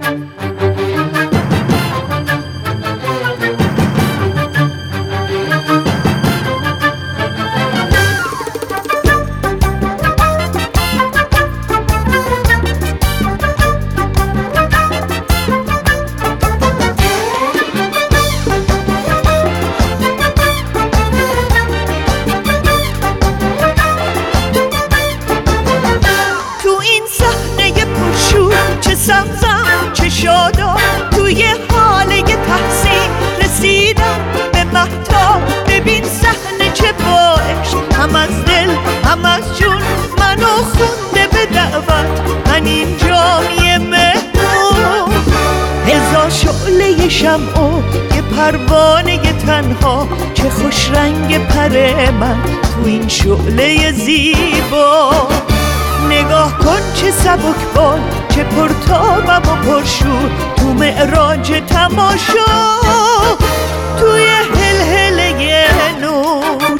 سمزم چه شادا توی حاله تحسین رسیدم به مهتاب. ببین صحنه چه با عشق، هم از دل هم از جون منو خونده به دعوت. من اینجام یه مهمون، هزار شعله شمع و یه پروانه تنها. چه خوش رنگ پر من تو این شعله زیبا. نگاه کن چه سبکبال، چه پرتابم و پرشور تو معراج تماشا، توی هلهله نور.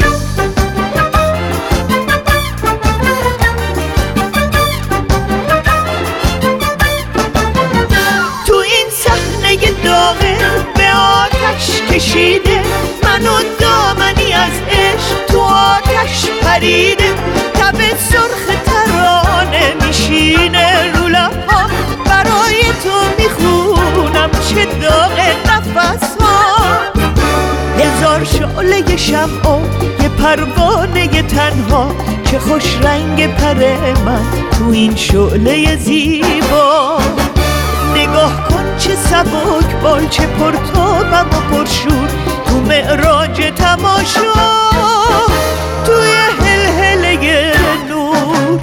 تو این صحنه داغه به آتش کشیده، منو دامنی از عشق تو آتش پریده. تب سرخ ترانه میشینه رو لب‌ها، برای تو میخونم چه داغ نفس ها. هزار شعله شمع و یه پروانه تنها. چه خوش رنگ پر من تو این شعله زیبا. نگاه کن چه سبکبال، چه پرتابم و پرشور تو معراج تماشا، توی هلهله نور.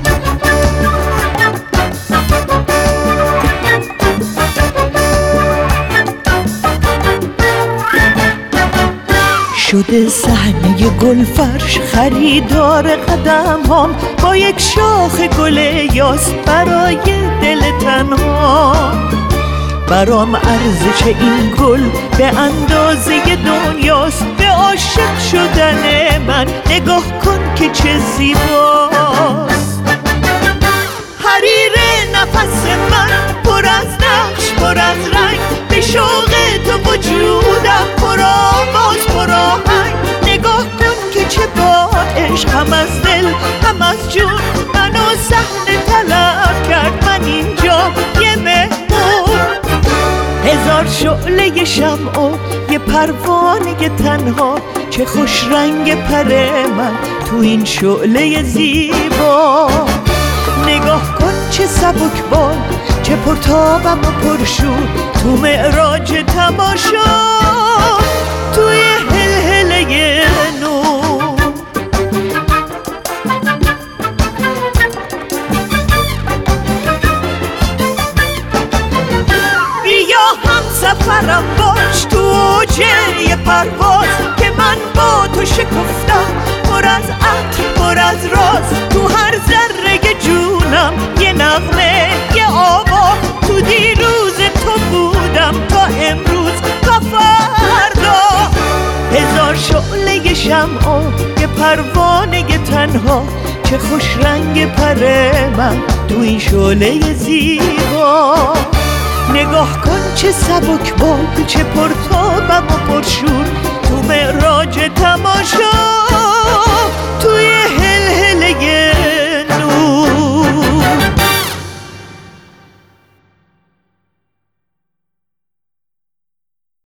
شده صحنه گلفرش خریدار قدم هم، با یک شاخ گل یاس برای دل تنها. برام ارزش این گل به اندازه دنیاست، به عاشق شدن من نگاه کن که چه زیباست. حریر نفس من پر از نقش پر از رنگ، به شوق تو وجودم پر آواز پر آهنگ. نگاه کن که چه با عشق، هم از دل هم از جون منو صحنه طلب کرد. من اینجا یه مهمون، هزار شعله شمع و یه پروانه تنها. چه خوش رنگ پر من تو این شعله زیبا. نگاه کن چه سبکبال، چه پرتابم و پرشور تو معراج تماشا، توی هلهله نور. بیا هم سفرم باش تو اوج یه پرواز، که من با تو شکفتم پر از عطر پر از راز. تو هر ذره جونم یه نغمه یه آوا، تو دیروز تو بودم تا امروز تا فردا. هزار شعله شمع و یه پروانه تنها. چه خوش رنگ پر من تو این شعله زیبا. نگاه کن چه سبکبال، چه پرتابم و پرشور تو معراج تماشا، توی